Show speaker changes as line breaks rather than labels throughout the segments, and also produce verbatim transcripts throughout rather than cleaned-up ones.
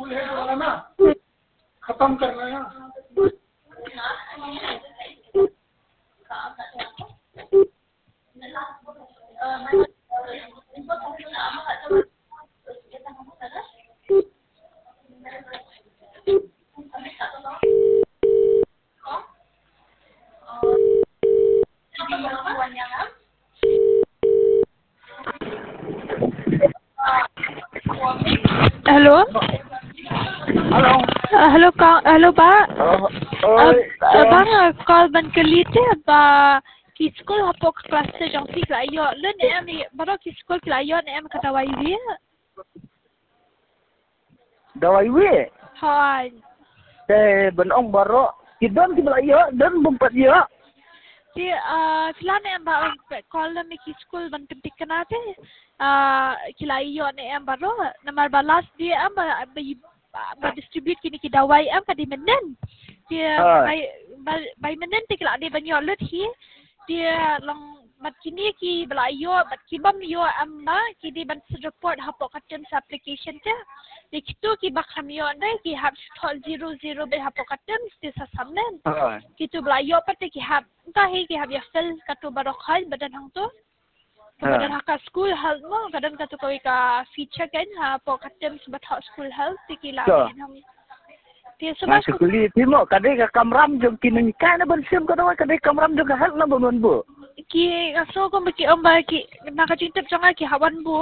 स्कूल है वाला ना खत्म करना है।
Hello.
Hello.
Uh, hello, Kang. Hello, Pak.
Uh,
Uh,
ơi,
uh,
uh,
bang uh, call ban kelit eh ba ki school hapok kelas se jong ti klayo len em ni baro ki school klayo em kata wai wi.
Dawai we.
Hai.
Te ben ong baro. Kidon ki bala yo, dan bumpat yo.
Ti uh filan em ba call mi ki school ban pentik kana te uh klayo ne em baro namar balas dia am ba ba distribute kini ki dawai am kadi menen. Dia by by by menen ti kala dia banyo lut hi dia long mat kini ki belayo bat kibam yo amma ki di ban report hapok katem application te di kitu ki bakam yo ndai ki hab tol zero zero be hapok katem ti sa samnen kitu belayo pat ki hab ta hi ki hab ya fel katu barok hal badan hang tu badan haka school hal mo kadang katu koi ka feature kan hapok katem sebat hot school hal ti ki la hang ti sebab
sekuli timo kadai ka kamram jong kini kan na ban sim ka dawai kadai kamram jong ka hal na bon bu.
Ki aso ko baki amba ki nakacintap sanga ki hawan bu.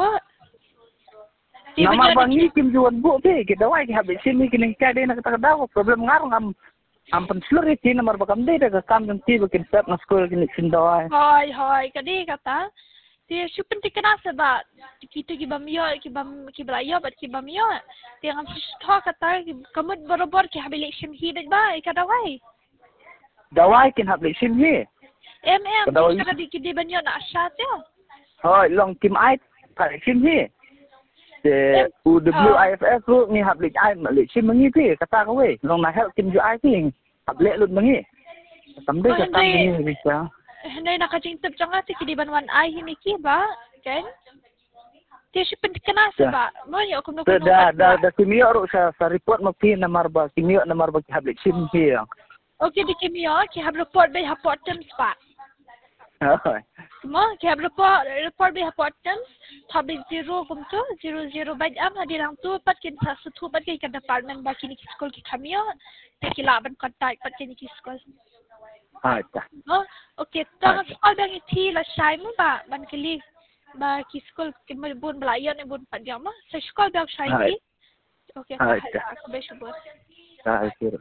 Nama bangi kim juan bu be ki dawai ki habis sini kini kadai na kata daw problem ngarang am am penslur ki nomor bakam de ka kam jong ti bakin sat na school kini sin dawai.
Hai hai kadai kata ti super tikana sebab kita ki bamyo ki bam ki belayo bat ki bamyo ti ngam sto kata kamut borobor ki habilitation hi dak ba ka dawai.
Dawai kin habilitation hi.
Em em kita ka di ki di banyo na asyat ya.
Hai long kim ai habilitation hi. Te U W I F S tu ni hablik ai malik sim mengi ti kata ka we long na help kim ju ai ti hablek lut mengi. Tamde ka kam ni bisa.
Henday nakacintap sanga ti ki di banwan ai hini ki ba kan? Ti si pentikana sebab mo yo kuno kuno.
Da da da kimio ro sa sa report mo pi namar ba kimio namar ba ki hablik sim hi.
Okay di kimio ki hab report bay hapot terms pa.
Hai.
Mo ki hab report report bay hapot terms habis zero kum tu zero zero bay am hadirang tu pat kin sa sutu pat ki ka department ba kini ki school ki kamio ti ki laban contact pat kini ki school.
Hai ta.
Oh, okay. Tang school bang iti la shy mo ba ban kili ba ki school ki mo bun belayan ni bun pat jama. Sa school bang shy ti. Okay, ta aku besubur.
Hai sir.